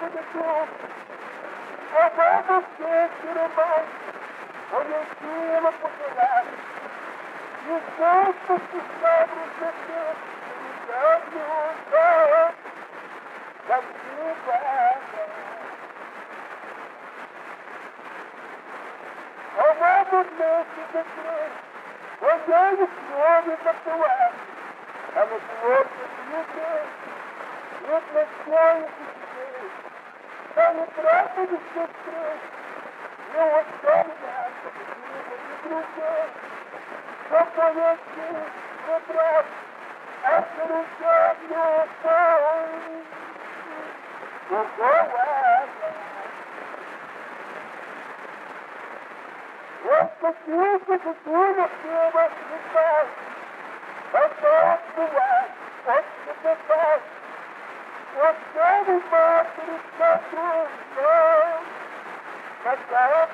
Господи, обрадуйся, Черемай, полетела пополам. И Господи, сабру тебе, и ужас, как небо. Обрадуйся, Черемай, полетела пополам. А вот вот людей, вот на своих детей, там и правда не сестры, и вот там я, и друзей, что поверьте, не брат, а перейдет не сон. Вот какие-то культуры все воскресают, потом бывает, вот что-то вот самый матери смотрю, какая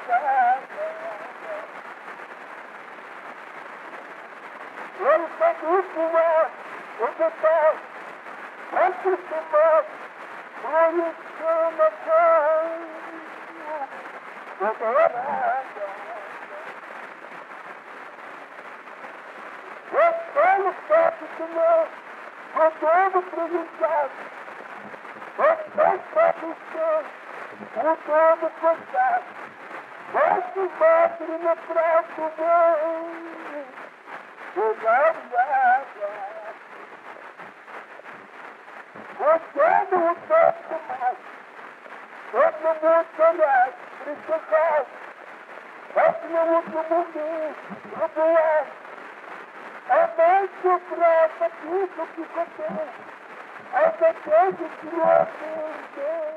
он подушку вас, убегал, подушку вас, твоечка мотал. Вот стали статусы нас, готовы приезжать. Вот так статусы, готовы хвостать. Ваши матери на правду вы. Вот это вот так мать, вот на мой царя присыхать, как на вот на муки убивать, а дальше брат, пишу пикоты, а за 10 лет